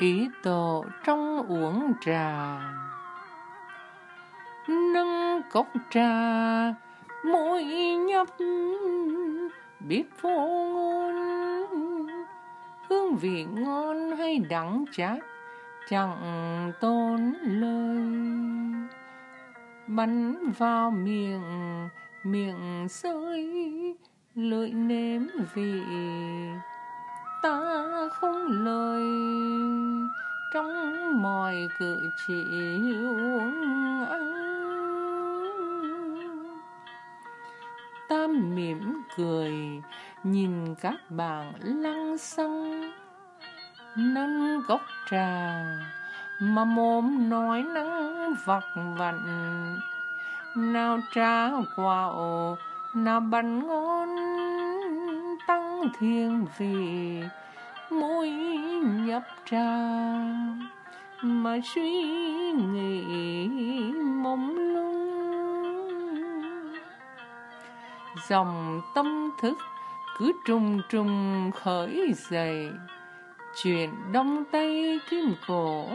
Ý tổ trong uống trà, nâng cốc trà môi nhấp, biết vô ngôn hương vị ngon hay đắng chát chẳng tốn lời. Bắn vào miệng, miệng rơi lưỡi nếm vị, ta không lời trong mọi cử chỉ uống ăn. Ta mỉm cười nhìn các bạn lăng xăng, nâng cốc trà mà mồm nói năng vặt vặn. Nào trà quạo, nào bánh ngon tăng thiên vị, môi nhấp trà mà suy nghĩ mông lung. Dòng tâm thức cứ trùng trùng khởi dậy, chuyện đông tây kim cổ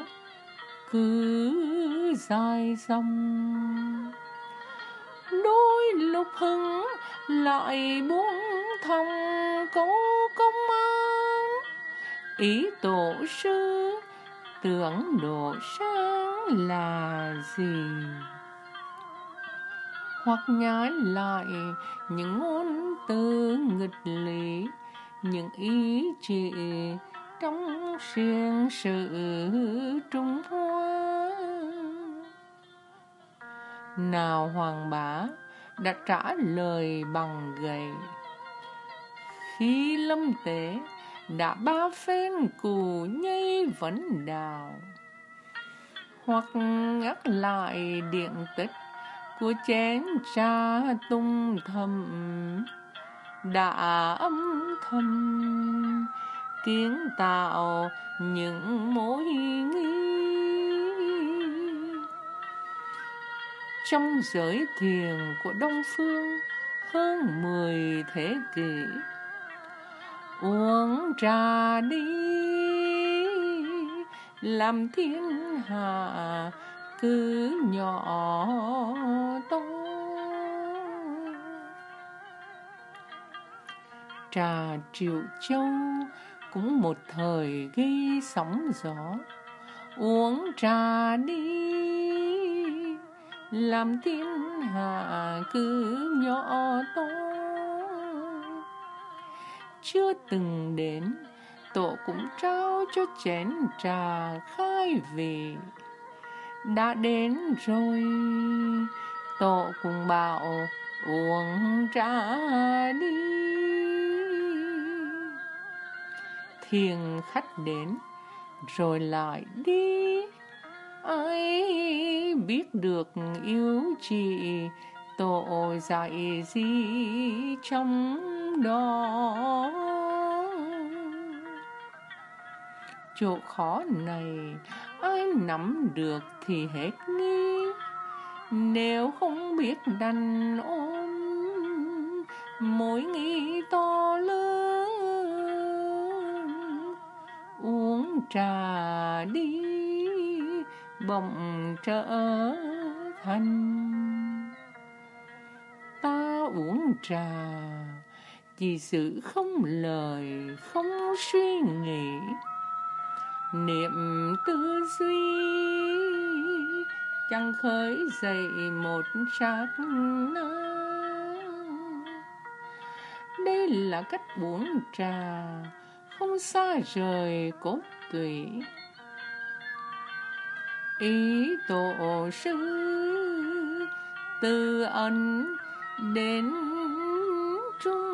cứ dài dòng. Đôi lúc hứng lại buông thòng câu công an, ý tổ sư tưởng độ sáng là gì. Hoặc nhái lại những ngôn từ nghịch lý, những ý chỉ trong riêng sự Trung Hoa. Nào Hoàng Bá đã trả lời bằng gậy, khi lâm tế đã ba phen cù nhây vấn đào. Hoặc nhắc lại điện tích của chén trà tung thầm, đã âm thầm kiến tạo những mối nghi. Trong giới thiền của Đông Phương hơn 10 thế kỷ, uống trà đi làm thiên hạ cứ nhỏ to. Trà Triệu Châu cũng một thời gây sóng gió, uống trà đi làm thiên hạ cứ nhỏ to. Chưa từng đến, tổ cũng trao cho chén trà khai vị. Đã đến rồi, tổ cũng bảo uống trà đi. Thiền khách đến rồi lại đi, ai biết được yếu chị tổ dạy gì trong đó. Chỗ khó này ai nắm được thì hết nghi, nếu không biết đàn ôm mối nghi to lớn. Uống trà đi bỗng trở thành. Ta uống trà chỉ sự không lời không suy nghĩ, niệm tư duy chẳng khởi dậy một sát na. Đây là cách uống trà không xa rời cốt tủy. Ý tổ sư từ ẩn đến trung